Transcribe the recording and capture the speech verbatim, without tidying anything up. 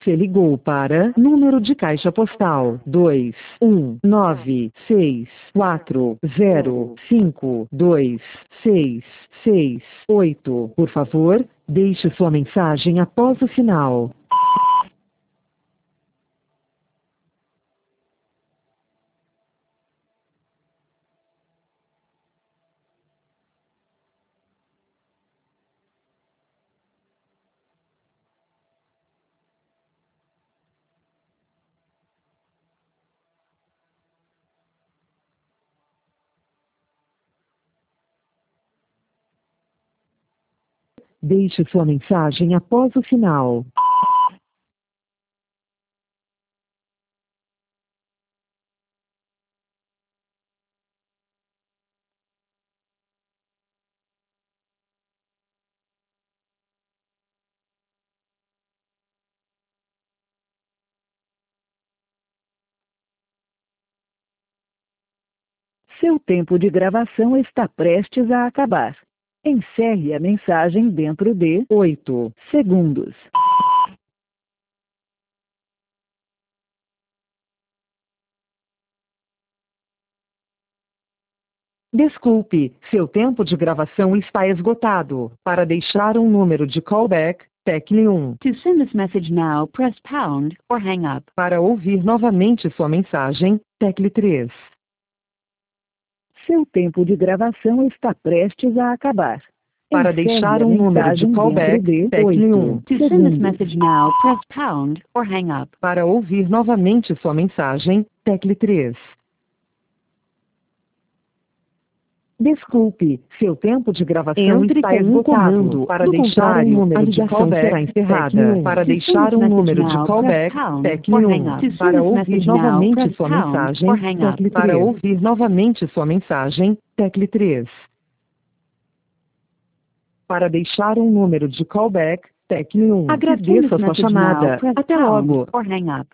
Você ligou para número de caixa postal dois um nove seis quatro zero cinco dois seis seis oito. Por favor, deixe sua mensagem após o sinal. Deixe sua mensagem após o sinal. Seu tempo de gravação está prestes a acabar. Encerre a mensagem dentro de oito segundos. Desculpe, seu tempo de gravação está esgotado. Para deixar um número de callback, tecle um. To send this message now, press pound or hang up. Para ouvir novamente sua mensagem, tecle três. Seu tempo de gravação está prestes a acabar. Para Encerre deixar a um número de mensagem callback, dentro de tecle oito um. To send this message now, press pound or hang up. Para ouvir novamente sua mensagem, tecle três. Desculpe, seu tempo de gravação Entre está com um esgotado. comando. Para Do deixar um contrário, número a de ligação callback, será encerrada. tecle um. Para To deixar send this um message número de now, callback, press pound tecle or um. hang up. To Para send this ouvir message now, novamente press sua pound mensagem, or hang up. tecle três. Para ouvir novamente sua mensagem, tecle três. Para deixar um número de callback, tecle um. To send Agradeço this a sua message now, chamada. press Até pound logo. or hang up.